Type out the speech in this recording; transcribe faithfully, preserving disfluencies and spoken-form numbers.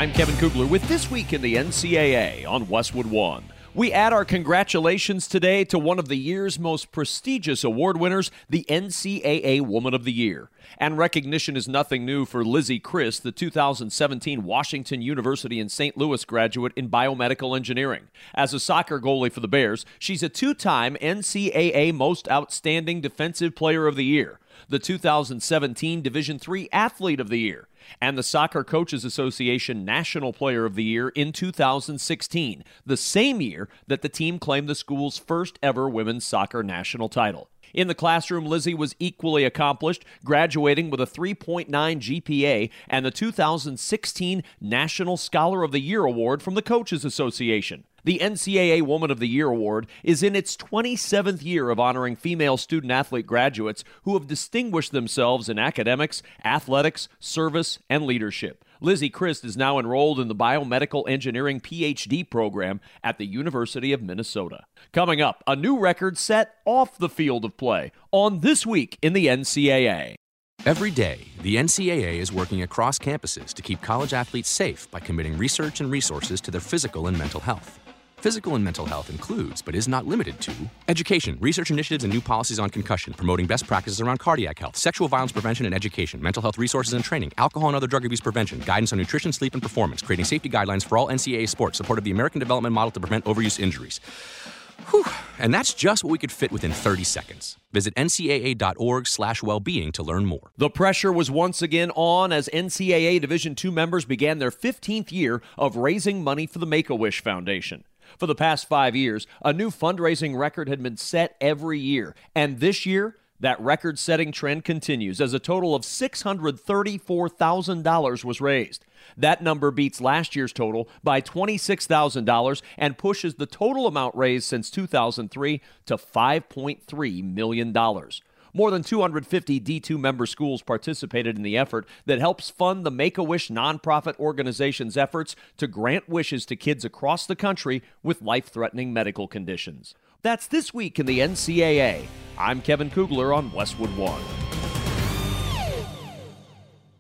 I'm Kevin Kugler with This Week in the N C double A on Westwood One. We add our congratulations today to one of the year's most prestigious award winners, the N C double A Woman of the Year. And recognition is nothing new for Lizzie Christ, the two thousand seventeen Washington University in Saint Louis graduate in biomedical engineering. As a soccer goalie for the Bears, she's a two-time N C double A Most Outstanding Defensive Player of the Year, the two thousand seventeen Division three Athlete of the Year, and the Soccer Coaches Association National Player of the Year in two thousand sixteen, the same year that the team claimed the school's first ever women's soccer national title. In the classroom, Lizzie was equally accomplished, graduating with a three point nine G P A and the two thousand sixteen National Scholar of the Year Award from the Coaches Association. The N C double A Woman of the Year Award is in its twenty-seventh year of honoring female student-athlete graduates who have distinguished themselves in academics, athletics, service, and leadership. Lizzie Christ is now enrolled in the Biomedical Engineering P H D program at the University of Minnesota. Coming up, a new record set off the field of play on This Week in the N C double A. Every day, the N C double A is working across campuses to keep college athletes safe by committing research and resources to their physical and mental health. Physical and mental health includes, but is not limited to, education, research initiatives and new policies on concussion, promoting best practices around cardiac health, sexual violence prevention and education, mental health resources and training, alcohol and other drug abuse prevention, guidance on nutrition, sleep, and performance, creating safety guidelines for all N C double A sports, support of the American Development Model to prevent overuse injuries. Whew. And that's just what we could fit within thirty seconds. Visit N C double A dot org slash wellbeing to learn more. The pressure was once again on as N C double A Division two members began their fifteenth year of raising money for the Make-A-Wish Foundation. For the past five years, a new fundraising record had been set every year, and this year, that record-setting trend continues as a total of six hundred thirty-four thousand dollars was raised. That number beats last year's total by twenty-six thousand dollars and pushes the total amount raised since two thousand three to five point three million dollars. More than two hundred fifty D two member schools participated in the effort that helps fund the Make-A-Wish nonprofit organization's efforts to grant wishes to kids across the country with life-threatening medical conditions. That's This Week in the N C double A. I'm Kevin Kugler on Westwood One.